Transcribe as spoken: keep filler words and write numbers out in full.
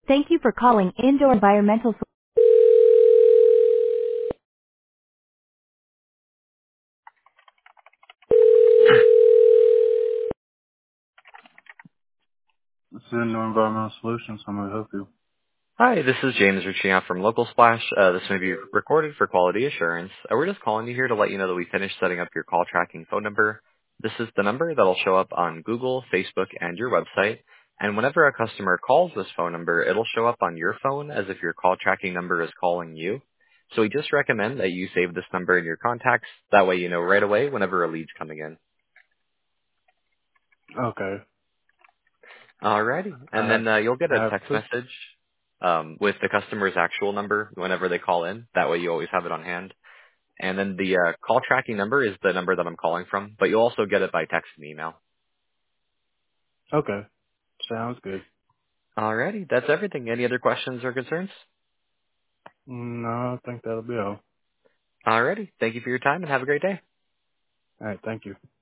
Thank you for calling Indoor Environmental. Sol- This is Indoor Environmental Solutions. How may I help you? Hi, this is James reaching out from Local Splash. Uh, this may be recorded for quality assurance. Uh, we're just calling you here to let you know that we finished setting up your call tracking phone number. This is the number that'll show up on Google, Facebook, and your website. And whenever a customer calls this phone number, it'll show up on your phone as if your call tracking number is calling you. So we just recommend that you save this number in your contacts. That way you know right away whenever a lead's coming in. Okay. Alrighty. I And have then uh, you'll get I a have text two. message um, with the customer's actual number whenever they call in. That way you always have it on hand. And then the uh, call tracking number is the number that I'm calling from, but you'll also get it by text and email. Okay. Sounds good. Alrighty. That's everything. Any other questions or concerns? No, I think that'll be all. Alrighty. Thank you for your time and have a great day. All right. Thank you.